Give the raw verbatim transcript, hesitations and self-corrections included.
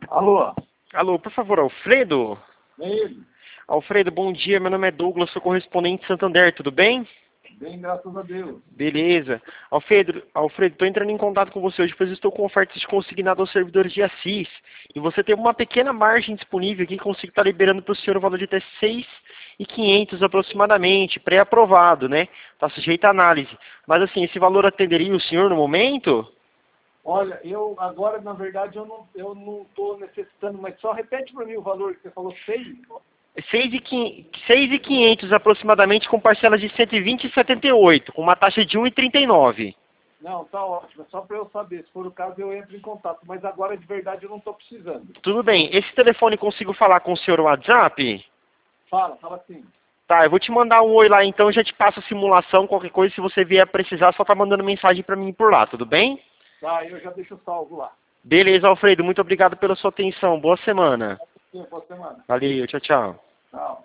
Alô? Alô, por favor, Alfredo? É ele? Alfredo, bom dia. Meu nome é Douglas, sou correspondente de Santander, tudo bem? Bem, graças a Deus. Beleza. Alfredo, Alfredo, estou entrando em contato com você hoje, pois estou com ofertas de consignado aos servidores de Assis. E você tem uma pequena margem disponível aqui, consigo estar liberando para o senhor o valor de até seis mil e quinhentos aproximadamente, pré-aprovado, né? Está sujeito à análise. Mas assim, esse valor atenderia o senhor no momento? Olha, eu agora, na verdade, eu não eu não estou necessitando, mas só repete para mim o valor que você falou, seis? seis mil e quinhentos aproximadamente, com parcelas de cento e vinte e setenta e oito, com uma taxa de um e trinta e nove. Não, tá ótimo. É só para eu saber. Se for o caso, eu entro em contato. Mas agora, de verdade, eu não estou precisando. Tudo bem. Esse telefone consigo falar com o senhor no WhatsApp? Fala, fala assim. Tá, eu vou te mandar um oi lá então, já te passo a simulação, qualquer coisa, se você vier precisar, só tá mandando mensagem pra mim por lá, tudo bem? Tá, eu já deixo salvo lá. Beleza, Alfredo, muito obrigado pela sua atenção, boa semana. Boa semana. Valeu, tchau, tchau. Tchau.